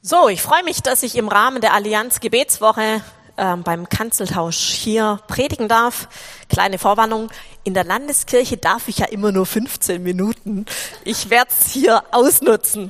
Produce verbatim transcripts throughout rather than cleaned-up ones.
So, ich freue mich, dass ich im Rahmen der Allianz Gebetswoche äh, beim Kanzeltausch hier predigen darf. Kleine Vorwarnung, in der Landeskirche darf ich ja immer nur fünfzehn Minuten. Ich werde es hier ausnutzen.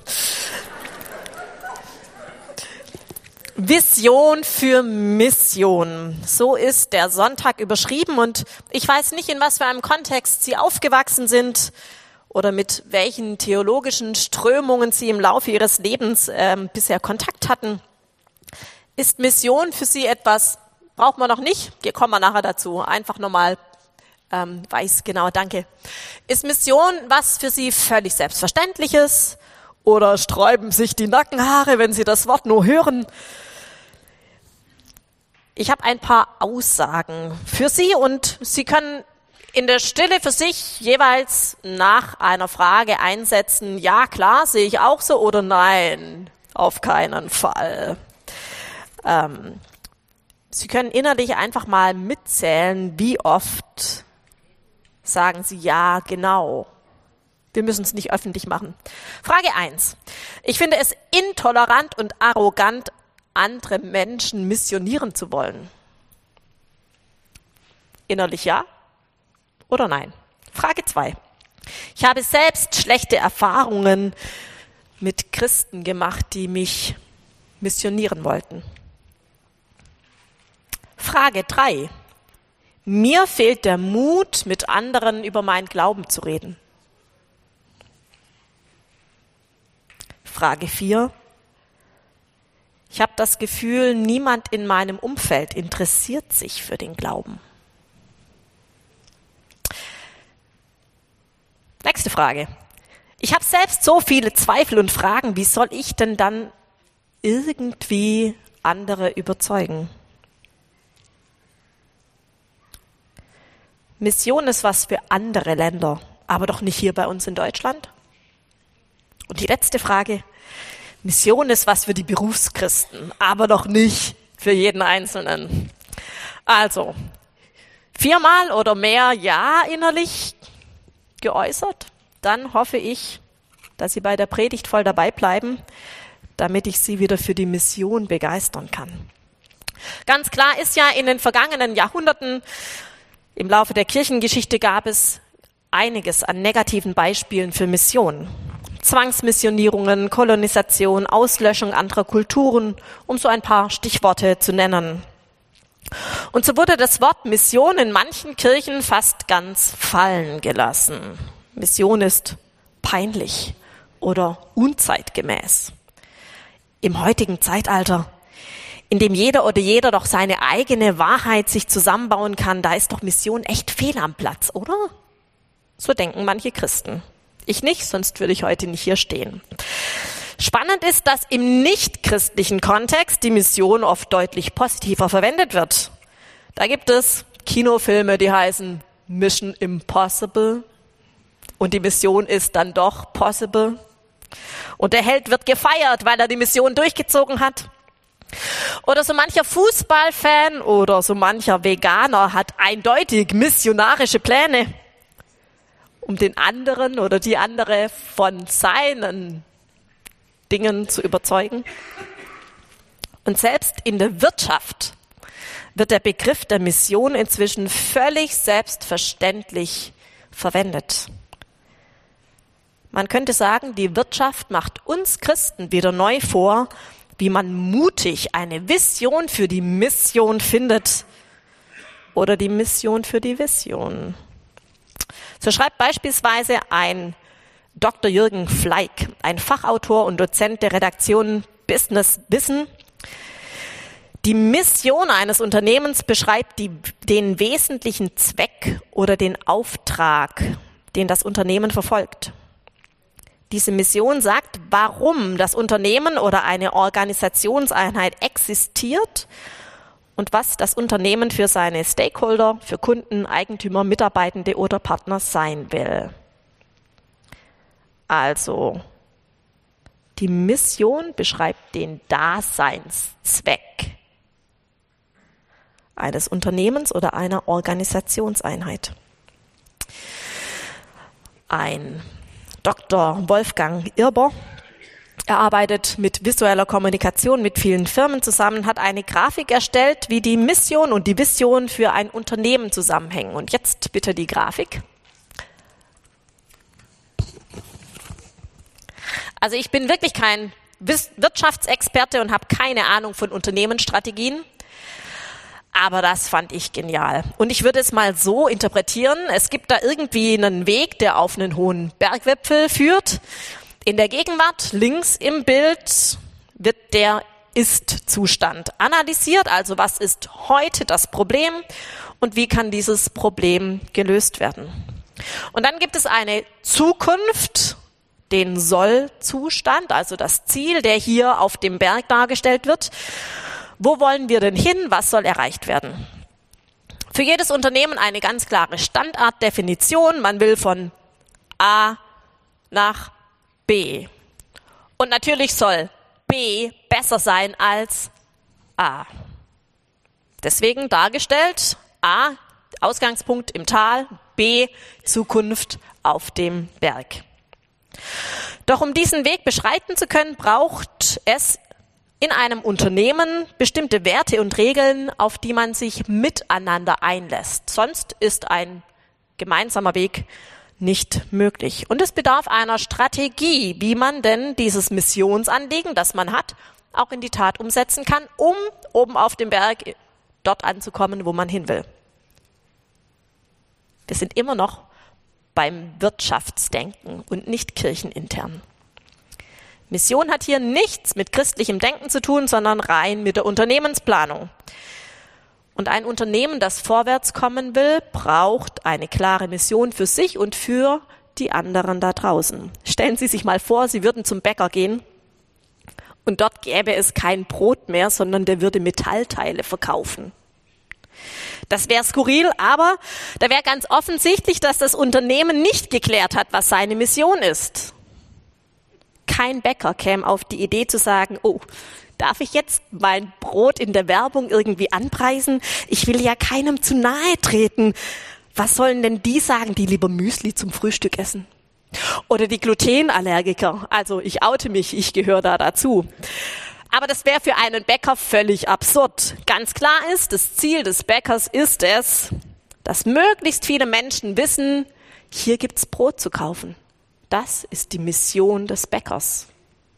Vision für Mission. So ist der Sonntag überschrieben und ich weiß nicht, in was für einem Kontext Sie aufgewachsen sind oder mit welchen theologischen Strömungen Sie im Laufe Ihres Lebens äh, bisher Kontakt hatten. Ist Mission für Sie etwas, braucht man noch nicht, hier kommen wir nachher dazu, einfach nochmal ähm, weiß, genau, danke. Ist Mission was für Sie völlig Selbstverständliches oder sträuben sich die Nackenhaare, wenn Sie das Wort nur hören? Ich habe ein paar Aussagen für Sie und Sie können in der Stille für sich jeweils nach einer Frage einsetzen, ja klar, sehe ich auch so oder nein, auf keinen Fall. Ähm, Sie können innerlich einfach mal mitzählen, wie oft sagen Sie ja, genau. Wir müssen es nicht öffentlich machen. Frage eins. Ich finde es intolerant und arrogant, andere Menschen missionieren zu wollen. Innerlich ja oder nein? Frage zwei. Ich habe selbst schlechte Erfahrungen mit Christen gemacht, die mich missionieren wollten. Frage drei. Mir fehlt der Mut, mit anderen über meinen Glauben zu reden. Frage vier. Ich habe das Gefühl, niemand in meinem Umfeld interessiert sich für den Glauben. Nächste Frage. Ich habe selbst so viele Zweifel und Fragen, wie soll ich denn dann irgendwie andere überzeugen? Mission ist was für andere Länder, aber doch nicht hier bei uns in Deutschland. Und die letzte Frage. Mission ist was für die Berufschristen, aber doch nicht für jeden Einzelnen. Also, viermal oder mehr Ja innerlich geäußert, dann hoffe ich, dass Sie bei der Predigt voll dabei bleiben, damit ich Sie wieder für die Mission begeistern kann. Ganz klar ist ja, in den vergangenen Jahrhunderten, im Laufe der Kirchengeschichte gab es einiges an negativen Beispielen für Mission. Zwangsmissionierungen, Kolonisation, Auslöschung anderer Kulturen, um so ein paar Stichworte zu nennen. Und so wurde das Wort Mission in manchen Kirchen fast ganz fallen gelassen. Mission ist peinlich oder unzeitgemäß. Im heutigen Zeitalter, in dem jeder oder jeder doch seine eigene Wahrheit sich zusammenbauen kann, da ist doch Mission echt fehl am Platz, oder? So denken manche Christen. Ich nicht, sonst würde ich heute nicht hier stehen. Spannend ist, dass im nichtchristlichen Kontext die Mission oft deutlich positiver verwendet wird. Da gibt es Kinofilme, die heißen Mission Impossible und die Mission ist dann doch possible. Und der Held wird gefeiert, weil er die Mission durchgezogen hat. Oder so mancher Fußballfan oder so mancher Veganer hat eindeutig missionarische Pläne, um den anderen oder die andere von seinen Dingen zu überzeugen. Und selbst in der Wirtschaft wird der Begriff der Mission inzwischen völlig selbstverständlich verwendet. Man könnte sagen, die Wirtschaft macht uns Christen wieder neu vor, wie man mutig eine Vision für die Mission findet oder die Mission für die Vision. So schreibt beispielsweise ein Doktor Jürgen Fleig, ein Fachautor und Dozent der Redaktion Business Wissen. Die Mission eines Unternehmens beschreibt die, den wesentlichen Zweck oder den Auftrag, den das Unternehmen verfolgt. Diese Mission sagt, warum das Unternehmen oder eine Organisationseinheit existiert und was das Unternehmen für seine Stakeholder, für Kunden, Eigentümer, Mitarbeitende oder Partner sein will. Also, die Mission beschreibt den Daseinszweck eines Unternehmens oder einer Organisationseinheit. Ein Doktor Wolfgang Irber Er arbeitet mit visueller Kommunikation mit vielen Firmen zusammen, hat eine Grafik erstellt, wie die Mission und die Vision für ein Unternehmen zusammenhängen. Und jetzt bitte die Grafik. Also ich bin wirklich kein Wirtschaftsexperte und habe keine Ahnung von Unternehmensstrategien. Aber das fand ich genial. Und ich würde es mal so interpretieren, es gibt da irgendwie einen Weg, der auf einen hohen Bergwipfel führt. In der Gegenwart, links im Bild, wird der Ist-Zustand analysiert. Also was ist heute das Problem und wie kann dieses Problem gelöst werden? Und dann gibt es eine Zukunft, den Soll-Zustand, also das Ziel, der hier auf dem Berg dargestellt wird. Wo wollen wir denn hin? Was soll erreicht werden? Für jedes Unternehmen eine ganz klare Standarddefinition. Man will von A nach B. Und natürlich soll B besser sein als A. Deswegen dargestellt A, Ausgangspunkt im Tal, B, Zukunft auf dem Berg. Doch um diesen Weg beschreiten zu können, braucht es in einem Unternehmen bestimmte Werte und Regeln, auf die man sich miteinander einlässt. Sonst ist ein gemeinsamer Weg nicht möglich. Und es bedarf einer Strategie, wie man denn dieses Missionsanliegen, das man hat, auch in die Tat umsetzen kann, um oben auf dem Berg dort anzukommen, wo man hin will. Wir sind immer noch beim Wirtschaftsdenken und nicht kirchenintern. Mission hat hier nichts mit christlichem Denken zu tun, sondern rein mit der Unternehmensplanung. Und ein Unternehmen, das vorwärts kommen will, braucht eine klare Mission für sich und für die anderen da draußen. Stellen Sie sich mal vor, Sie würden zum Bäcker gehen und dort gäbe es kein Brot mehr, sondern der würde Metallteile verkaufen. Das wäre skurril, aber da wäre ganz offensichtlich, dass das Unternehmen nicht geklärt hat, was seine Mission ist. Kein Bäcker käme auf die Idee zu sagen, oh, darf ich jetzt mein Brot in der Werbung irgendwie anpreisen? Ich will ja keinem zu nahe treten. Was sollen denn die sagen, die lieber Müsli zum Frühstück essen? Oder die Glutenallergiker. Also ich oute mich, ich gehöre da dazu. Aber das wäre für einen Bäcker völlig absurd. Ganz klar ist, das Ziel des Bäckers ist es, dass möglichst viele Menschen wissen, hier gibt's Brot zu kaufen. Das ist die Mission des Bäckers.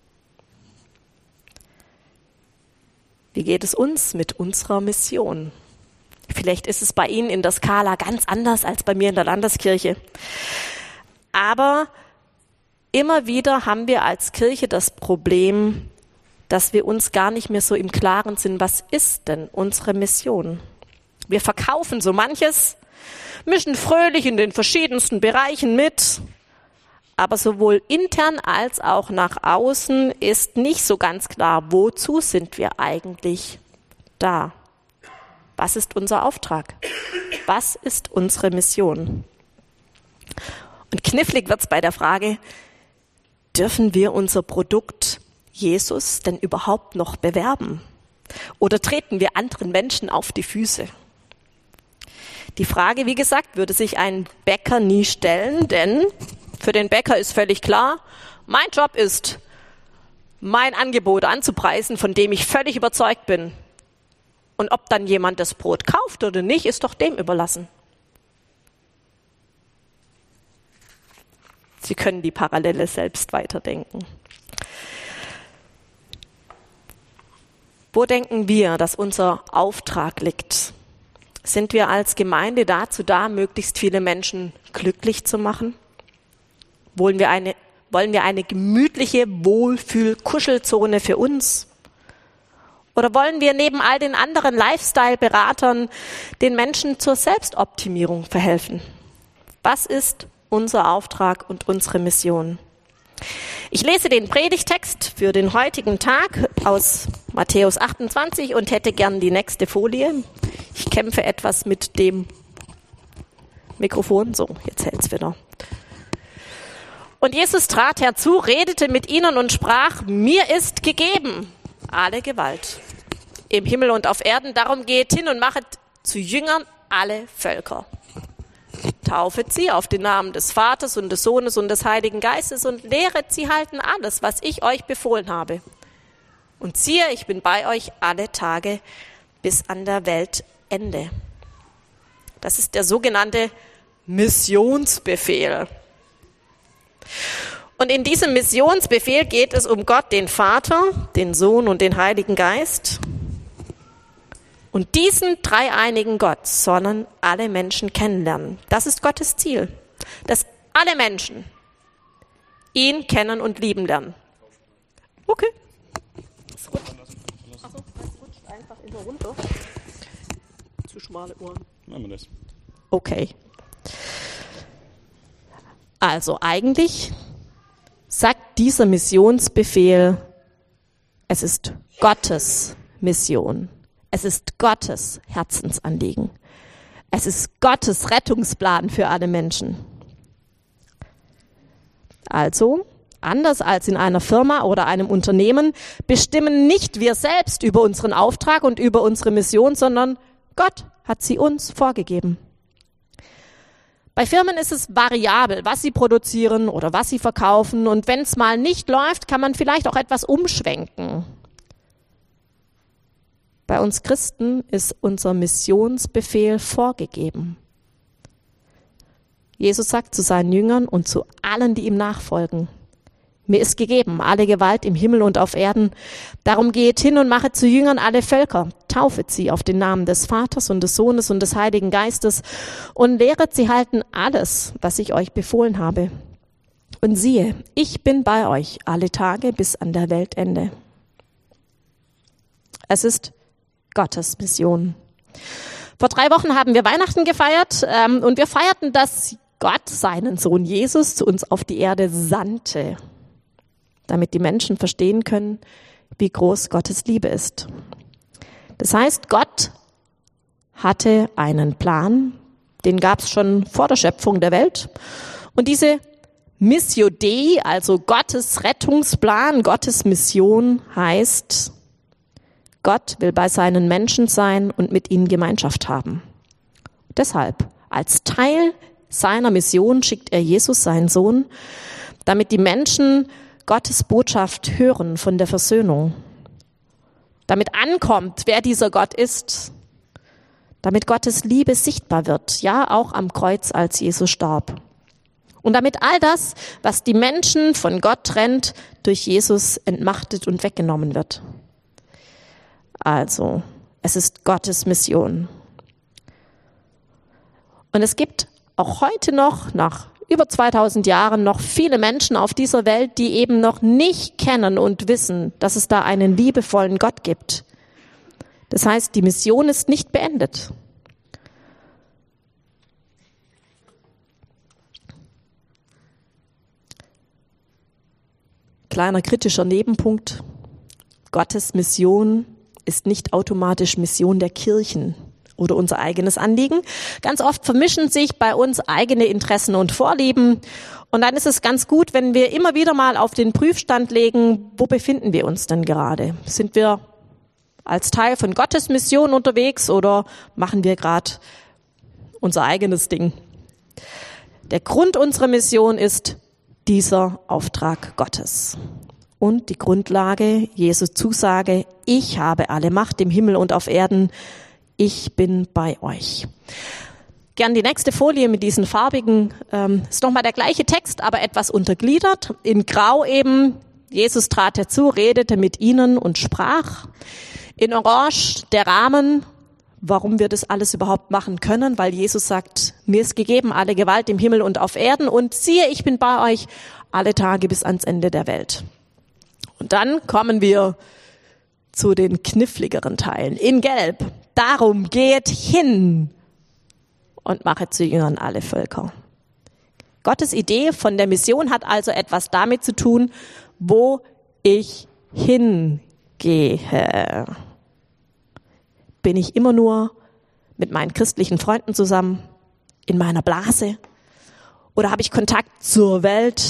Wie geht es uns mit unserer Mission? Vielleicht ist es bei Ihnen in der Skala ganz anders als bei mir in der Landeskirche. Aber immer wieder haben wir als Kirche das Problem, dass wir uns gar nicht mehr so im Klaren sind, was ist denn unsere Mission? Wir verkaufen so manches, mischen fröhlich in den verschiedensten Bereichen mit, aber sowohl intern als auch nach außen ist nicht so ganz klar, wozu sind wir eigentlich da? Was ist unser Auftrag? Was ist unsere Mission? Und knifflig wird's bei der Frage, dürfen wir unser Produkt Jesus denn überhaupt noch bewerben? Oder treten wir anderen Menschen auf die Füße? Die Frage, wie gesagt, würde sich ein Bäcker nie stellen, denn für den Bäcker ist völlig klar, mein Job ist, mein Angebot anzupreisen, von dem ich völlig überzeugt bin. Und ob dann jemand das Brot kauft oder nicht, ist doch dem überlassen. Sie können die Parallele selbst weiterdenken. Wo denken wir, dass unser Auftrag liegt? Sind wir als Gemeinde dazu da, möglichst viele Menschen glücklich zu machen? Wollen wir eine, wollen wir eine gemütliche Wohlfühl-Kuschelzone für uns? Oder wollen wir neben all den anderen Lifestyle-Beratern den Menschen zur Selbstoptimierung verhelfen? Was ist unser Auftrag und unsere Mission? Ich lese den Predigtext für den heutigen Tag aus Matthäus achtundzwanzig und hätte gern die nächste Folie. Ich kämpfe etwas mit dem Mikrofon. So, jetzt hält's wieder. Und Jesus trat herzu, redete mit ihnen und sprach, mir ist gegeben alle Gewalt im Himmel und auf Erden. Darum geht hin und machet zu Jüngern alle Völker. taufet sie auf den Namen des Vaters und des Sohnes und des Heiligen Geistes und lehret sie halten alles, was ich euch befohlen habe. Und siehe, ich bin bei euch alle Tage bis an der Weltende. Das ist der sogenannte Missionsbefehl. Und in diesem Missionsbefehl geht es um Gott, den Vater, den Sohn und den Heiligen Geist. Und diesen dreieinigen Gott sollen alle Menschen kennenlernen. Das ist Gottes Ziel, dass alle Menschen ihn kennen und lieben lernen. Okay. Das rutscht, Achso, das rutscht einfach immer runter. Zu schmale Ohren. Machen wir das. Okay. Also eigentlich sagt dieser Missionsbefehl, es ist Gottes Mission. Es ist Gottes Herzensanliegen. Es ist Gottes Rettungsplan für alle Menschen. Also, anders als in einer Firma oder einem Unternehmen, bestimmen nicht wir selbst über unseren Auftrag und über unsere Mission, sondern Gott hat sie uns vorgegeben. Bei Firmen ist es variabel, was sie produzieren oder was sie verkaufen. Und wenn es mal nicht läuft, kann man vielleicht auch etwas umschwenken. Bei uns Christen ist unser Missionsbefehl vorgegeben. Jesus sagt zu seinen Jüngern und zu allen, die ihm nachfolgen: Mir ist gegeben alle Gewalt im Himmel und auf Erden. Darum geht hin und machet zu Jüngern alle Völker, taufet sie auf den Namen des Vaters und des Sohnes und des Heiligen Geistes und lehret sie halten alles, was ich euch befohlen habe. Und siehe, ich bin bei euch alle Tage bis an der Weltende. Es ist Gottes Mission. Vor drei Wochen haben wir Weihnachten gefeiert ähm, und wir feierten, dass Gott seinen Sohn Jesus zu uns auf die Erde sandte, damit die Menschen verstehen können, wie groß Gottes Liebe ist. Das heißt, Gott hatte einen Plan, den gab es schon vor der Schöpfung der Welt. Und diese Missio Dei, also Gottes Rettungsplan, Gottes Mission, heißt, Gott will bei seinen Menschen sein und mit ihnen Gemeinschaft haben. Deshalb, als Teil seiner Mission schickt er Jesus, seinen Sohn, damit die Menschen Gottes Botschaft hören von der Versöhnung. Damit ankommt, wer dieser Gott ist. Damit Gottes Liebe sichtbar wird, ja auch am Kreuz, als Jesus starb. Und damit all das, was die Menschen von Gott trennt, durch Jesus entmachtet und weggenommen wird. Also, es ist Gottes Mission. Und es gibt auch heute noch, nach über zweitausend Jahren, noch viele Menschen auf dieser Welt, die eben noch nicht kennen und wissen, dass es da einen liebevollen Gott gibt. Das heißt, die Mission ist nicht beendet. Kleiner kritischer Nebenpunkt: Gottes Mission ist nicht automatisch Mission der Kirchen oder unser eigenes Anliegen. Ganz oft vermischen sich bei uns eigene Interessen und Vorlieben. Und dann ist es ganz gut, wenn wir immer wieder mal auf den Prüfstand legen, wo befinden wir uns denn gerade? Sind wir als Teil von Gottes Mission unterwegs oder machen wir gerade unser eigenes Ding? Der Grund unserer Mission ist dieser Auftrag Gottes. Und die Grundlage, Jesu Zusage: Ich habe alle Macht im Himmel und auf Erden. Ich bin bei euch. Gern die nächste Folie mit diesen farbigen, ähm, ist nochmal der gleiche Text, aber etwas untergliedert. In Grau eben: Jesus trat herzu, redete mit ihnen und sprach. In Orange der Rahmen, warum wir das alles überhaupt machen können, weil Jesus sagt: Mir ist gegeben alle Gewalt im Himmel und auf Erden. Und siehe, ich bin bei euch alle Tage bis ans Ende der Welt. Und dann kommen wir zu den kniffligeren Teilen. In Gelb: Darum geht hin und machet zu Jüngern alle Völker. Gottes Idee von der Mission hat also etwas damit zu tun, wo ich hingehe. Bin ich immer nur mit meinen christlichen Freunden zusammen, in meiner Blase? Oder habe ich Kontakt zur Welt?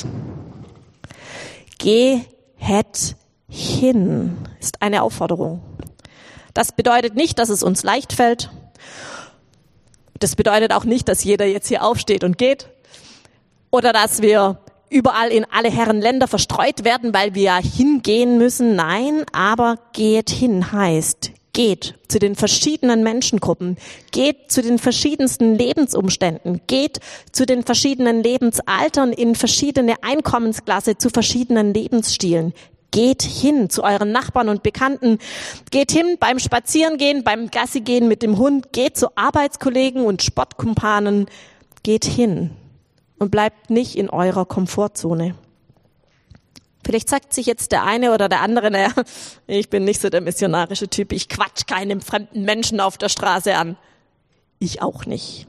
Gehet hin ist eine Aufforderung. Das bedeutet nicht, dass es uns leicht fällt. Das bedeutet auch nicht, dass jeder jetzt hier aufsteht und geht oder dass wir überall in alle Herren Länder verstreut werden, weil wir ja hingehen müssen. Nein, aber geht hin heißt, geht zu den verschiedenen Menschengruppen, geht zu den verschiedensten Lebensumständen, geht zu den verschiedenen Lebensaltern in verschiedene Einkommensklasse, zu verschiedenen Lebensstilen. Geht hin zu euren Nachbarn und Bekannten, geht hin beim Spazierengehen, beim Gassigehen mit dem Hund, geht zu Arbeitskollegen und Sportkumpanen, geht hin und bleibt nicht in eurer Komfortzone. Vielleicht sagt sich jetzt der eine oder der andere, naja, ich bin nicht so der missionarische Typ, ich quatsch keinem fremden Menschen auf der Straße an. Ich auch nicht.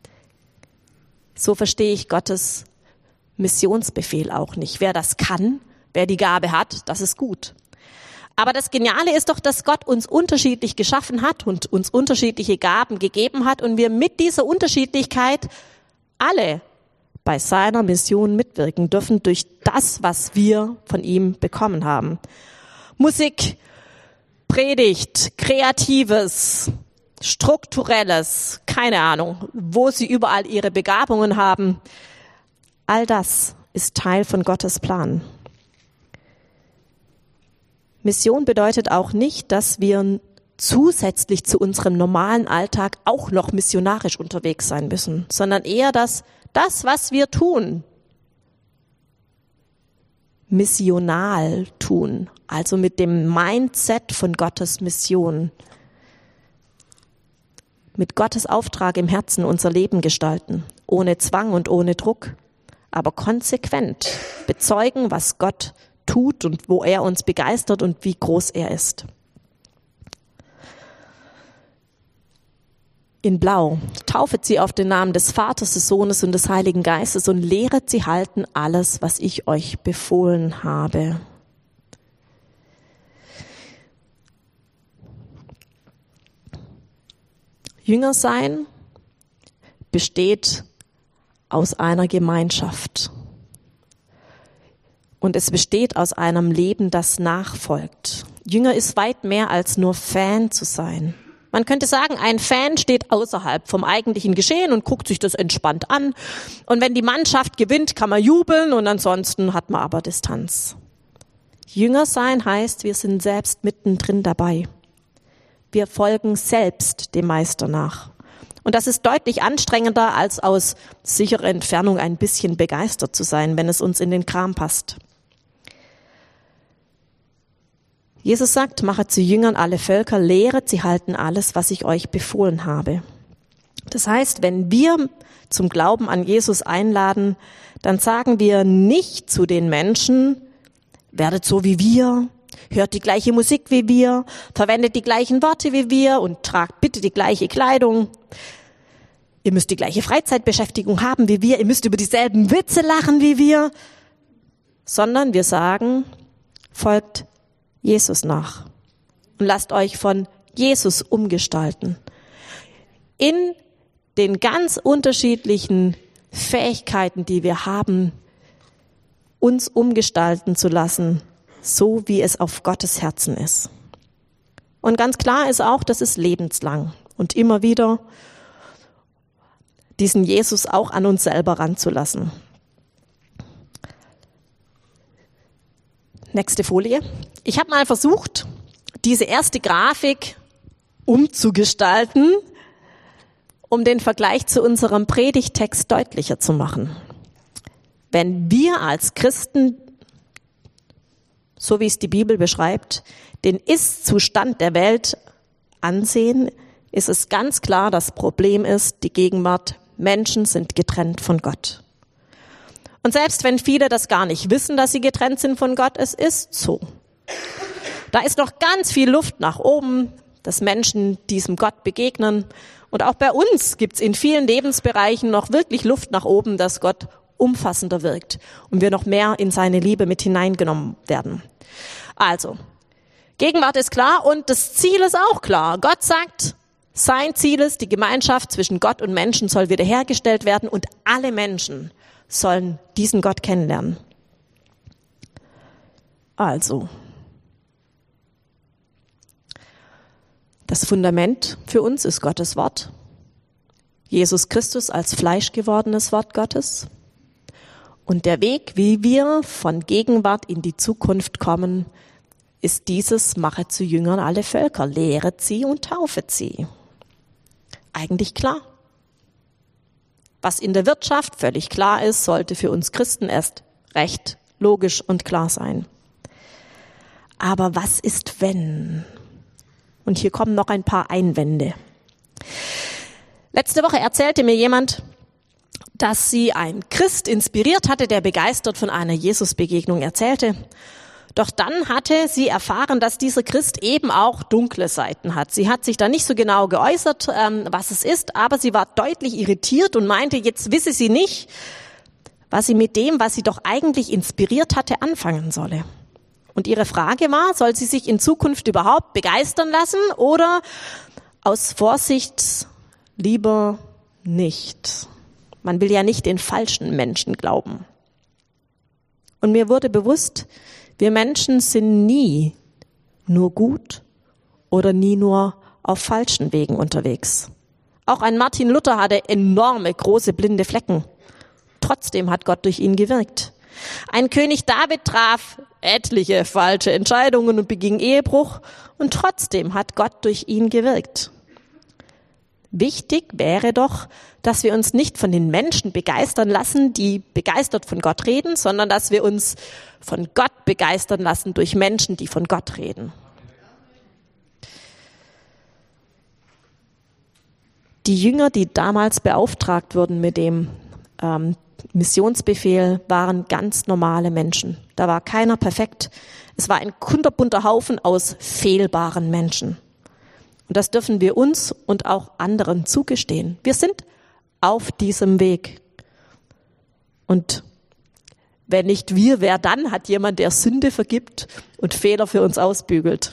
So verstehe ich Gottes Missionsbefehl auch nicht. Wer das kann, wer die Gabe hat, das ist gut. Aber das Geniale ist doch, dass Gott uns unterschiedlich geschaffen hat und uns unterschiedliche Gaben gegeben hat und wir mit dieser Unterschiedlichkeit alle bei seiner Mission mitwirken dürfen durch das, was wir von ihm bekommen haben. Musik, Predigt, Kreatives, Strukturelles, keine Ahnung, wo sie überall ihre Begabungen haben. All das ist Teil von Gottes Plan. Mission bedeutet auch nicht, dass wir zusätzlich zu unserem normalen Alltag auch noch missionarisch unterwegs sein müssen, sondern eher, dass das, was wir tun, missional tun, also mit dem Mindset von Gottes Mission, mit Gottes Auftrag im Herzen unser Leben gestalten, ohne Zwang und ohne Druck, aber konsequent bezeugen, was Gott tut und wo er uns begeistert und wie groß er ist. In Blau, taufet sie auf den Namen des Vaters, des Sohnes und des Heiligen Geistes und lehret sie halten alles, was ich euch befohlen habe. Jünger sein besteht aus einer Gemeinschaft. Und es besteht aus einem Leben, das nachfolgt. Jünger ist weit mehr als nur Fan zu sein. Man könnte sagen, ein Fan steht außerhalb vom eigentlichen Geschehen und guckt sich das entspannt an. Und wenn die Mannschaft gewinnt, kann man jubeln und ansonsten hat man aber Distanz. Jünger sein heißt, wir sind selbst mittendrin dabei. Wir folgen selbst dem Meister nach. Und das ist deutlich anstrengender, als aus sicherer Entfernung ein bisschen begeistert zu sein, wenn es uns in den Kram passt. Jesus sagt, machet zu Jüngern alle Völker, lehret sie halten alles, was ich euch befohlen habe. Das heißt, wenn wir zum Glauben an Jesus einladen, dann sagen wir nicht zu den Menschen, werdet so wie wir, hört die gleiche Musik wie wir, verwendet die gleichen Worte wie wir und tragt bitte die gleiche Kleidung. Ihr müsst die gleiche Freizeitbeschäftigung haben wie wir, ihr müsst über dieselben Witze lachen wie wir, sondern wir sagen, folgt Jesus nach und lasst euch von Jesus umgestalten. In den ganz unterschiedlichen Fähigkeiten, die wir haben, uns umgestalten zu lassen, so wie es auf Gottes Herzen ist. Und ganz klar ist auch, das ist lebenslang und immer wieder diesen Jesus auch an uns selber ranzulassen. Nächste Folie. Ich habe mal versucht, diese erste Grafik umzugestalten, um den Vergleich zu unserem Predigttext deutlicher zu machen. Wenn wir als Christen, so wie es die Bibel beschreibt, den Ist-Zustand der Welt ansehen, ist es ganz klar, das Problem ist die Gegenwart. Menschen sind getrennt von Gott. Und selbst wenn viele das gar nicht wissen, dass sie getrennt sind von Gott, es ist so. Da ist noch ganz viel Luft nach oben, dass Menschen diesem Gott begegnen. Und auch bei uns gibt es in vielen Lebensbereichen noch wirklich Luft nach oben, dass Gott umfassender wirkt und wir noch mehr in seine Liebe mit hineingenommen werden. Also, Gegenwart ist klar und das Ziel ist auch klar. Gott sagt, sein Ziel ist, die Gemeinschaft zwischen Gott und Menschen soll wiederhergestellt werden und alle Menschen sollen diesen Gott kennenlernen. Also, das Fundament für uns ist Gottes Wort. Jesus Christus als Fleisch gewordenes Wort Gottes. Und der Weg, wie wir von Gegenwart in die Zukunft kommen, ist dieses: Mache zu Jüngern alle Völker, lehret sie und taufet sie. Eigentlich klar. Was in der Wirtschaft völlig klar ist, sollte für uns Christen erst recht logisch und klar sein. Aber was ist, wenn? Und hier kommen noch ein paar Einwände. Letzte Woche erzählte mir jemand, dass sie einen Christ inspiriert hatte, der begeistert von einer Jesusbegegnung erzählte. Doch dann hatte sie erfahren, dass dieser Christ eben auch dunkle Seiten hat. Sie hat sich da nicht so genau geäußert, ähm, was es ist, aber sie war deutlich irritiert und meinte, jetzt wisse sie nicht, was sie mit dem, was sie doch eigentlich inspiriert hatte, anfangen solle. Und ihre Frage war, soll sie sich in Zukunft überhaupt begeistern lassen oder aus Vorsicht lieber nicht? Man will ja nicht den falschen Menschen glauben. Und mir wurde bewusst, wir Menschen sind nie nur gut oder nie nur auf falschen Wegen unterwegs. Auch ein Martin Luther hatte enorme große blinde Flecken. Trotzdem hat Gott durch ihn gewirkt. Ein König David traf etliche falsche Entscheidungen und beging Ehebruch und trotzdem hat Gott durch ihn gewirkt. Wichtig wäre doch, dass wir uns nicht von den Menschen begeistern lassen, die begeistert von Gott reden, sondern dass wir uns von Gott begeistern lassen durch Menschen, die von Gott reden. Die Jünger, die damals beauftragt wurden mit dem ähm, Missionsbefehl, waren ganz normale Menschen. Da war keiner perfekt. Es war ein kunterbunter Haufen aus fehlbaren Menschen. Und das dürfen wir uns und auch anderen zugestehen. Wir sind auf diesem Weg. Und wenn nicht wir, wer dann? Hat jemand, der Sünde vergibt und Fehler für uns ausbügelt.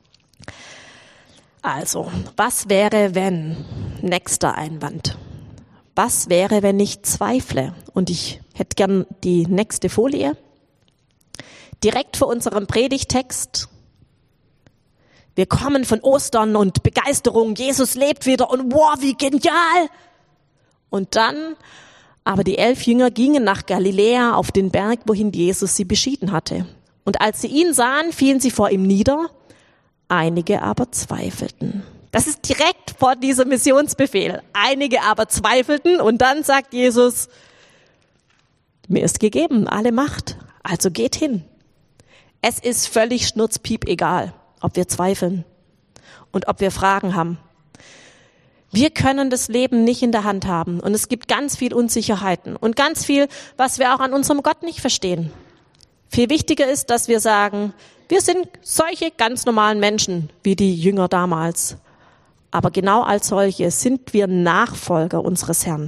Also, was wäre, wenn? Nächster Einwand. Was wäre, wenn ich zweifle? Und ich hätte gern die nächste Folie. Direkt vor unserem Predigtext. Wir kommen von Ostern und Begeisterung, Jesus lebt wieder und wow, wie genial. Und dann, aber die elf Jünger gingen nach Galiläa auf den Berg, wohin Jesus sie beschieden hatte. Und als sie ihn sahen, fielen sie vor ihm nieder, einige aber zweifelten. Das ist direkt vor diesem Missionsbefehl. Einige aber zweifelten und dann sagt Jesus, mir ist gegeben alle Macht, also geht hin. Es ist völlig schnurzpiep egal, ob wir zweifeln und ob wir Fragen haben. Wir können das Leben nicht in der Hand haben und es gibt ganz viel Unsicherheiten und ganz viel, was wir auch an unserem Gott nicht verstehen. Viel wichtiger ist, dass wir sagen, wir sind solche ganz normalen Menschen wie die Jünger damals. Aber genau als solche sind wir Nachfolger unseres Herrn.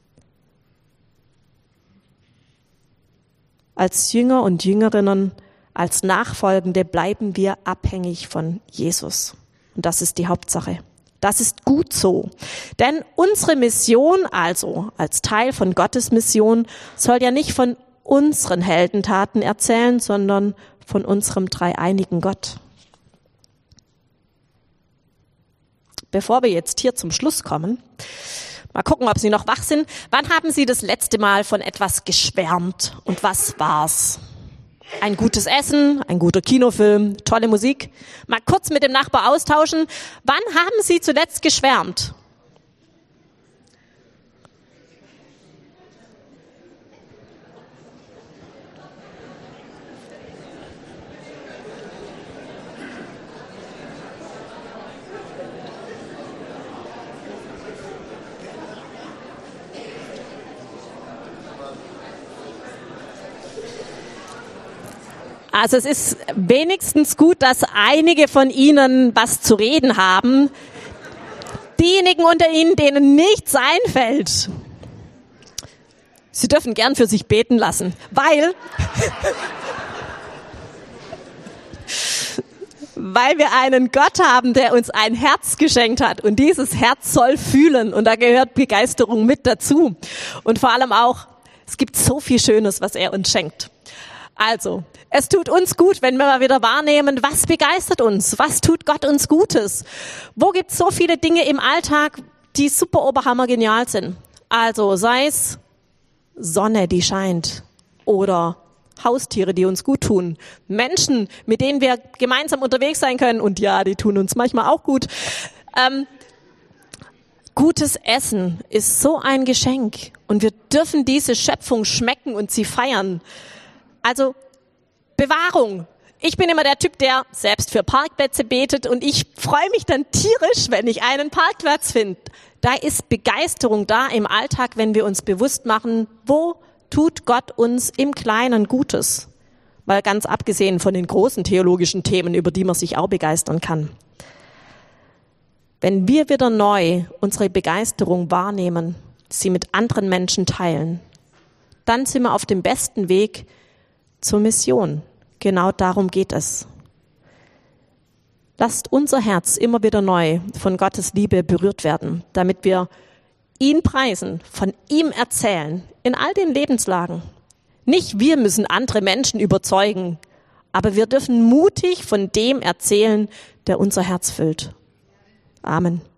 Als Jünger und Jüngerinnen, als Nachfolgende bleiben wir abhängig von Jesus. Und das ist die Hauptsache. Das ist gut so. Denn unsere Mission, also als Teil von Gottes Mission, soll ja nicht von unseren Heldentaten erzählen, sondern von unserem dreieinigen Gott. Bevor wir jetzt hier zum Schluss kommen, mal gucken, ob Sie noch wach sind. Wann haben Sie das letzte Mal von etwas geschwärmt und was war's? Ein gutes Essen, ein guter Kinofilm, tolle Musik. Mal kurz mit dem Nachbar austauschen. Wann haben Sie zuletzt geschwärmt? Also es ist wenigstens gut, dass einige von Ihnen was zu reden haben. Diejenigen unter Ihnen, denen nichts einfällt, Sie dürfen gern für sich beten lassen, weil, weil wir einen Gott haben, der uns ein Herz geschenkt hat. Und dieses Herz soll fühlen und da gehört Begeisterung mit dazu. Und vor allem auch, es gibt so viel Schönes, was er uns schenkt. Also, es tut uns gut, wenn wir mal wieder wahrnehmen, was begeistert uns, was tut Gott uns Gutes. Wo gibt es so viele Dinge im Alltag, die super oberhammer genial sind. Also sei es Sonne, die scheint, oder Haustiere, die uns gut tun, Menschen, mit denen wir gemeinsam unterwegs sein können, und ja, die tun uns manchmal auch gut. Ähm, gutes Essen ist so ein Geschenk und wir dürfen diese Schöpfung schmecken und sie feiern. Also Bewahrung. Ich bin immer der Typ, der selbst für Parkplätze betet, und ich freue mich dann tierisch, wenn ich einen Parkplatz finde. Da ist Begeisterung da im Alltag, wenn wir uns bewusst machen, wo tut Gott uns im Kleinen Gutes. Mal ganz abgesehen von den großen theologischen Themen, über die man sich auch begeistern kann. Wenn wir wieder neu unsere Begeisterung wahrnehmen, sie mit anderen Menschen teilen, dann sind wir auf dem besten Weg zur Mission. Genau darum geht es. Lasst unser Herz immer wieder neu von Gottes Liebe berührt werden, damit wir ihn preisen, von ihm erzählen, in all den Lebenslagen. Nicht wir müssen andere Menschen überzeugen, aber wir dürfen mutig von dem erzählen, der unser Herz füllt. Amen.